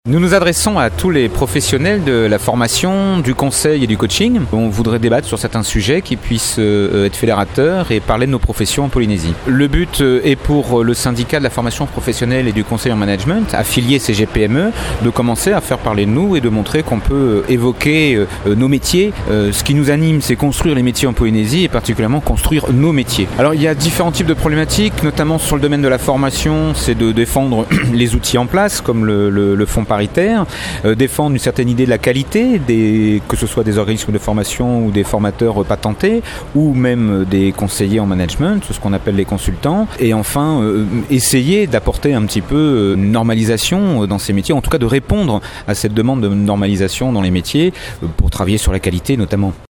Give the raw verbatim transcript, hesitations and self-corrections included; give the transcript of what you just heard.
Nous nous adressons à tous les professionnels de la formation, du conseil et du coaching. On voudrait débattre sur certains sujets qui puissent être fédérateurs et parler de nos professions en Polynésie. Le but est pour le syndicat de la formation professionnelle et du conseil en management, affilié C G P M E, de commencer à faire parler de nous et de montrer qu'on peut évoquer nos métiers. Ce qui nous anime, c'est construire les métiers en Polynésie et particulièrement construire nos métiers. Alors il y a différents types de problématiques, notamment sur le domaine de la formation, c'est de défendre les outils en place, comme le, le, le fonds paritaire, euh, défendre une certaine idée de la qualité, des, que ce soit des organismes de formation ou des formateurs patentés, ou même des conseillers en management, ce qu'on appelle les consultants, et enfin euh, essayer d'apporter un petit peu une normalisation dans ces métiers, en tout cas de répondre à cette demande de normalisation dans les métiers, euh, pour travailler sur la qualité notamment.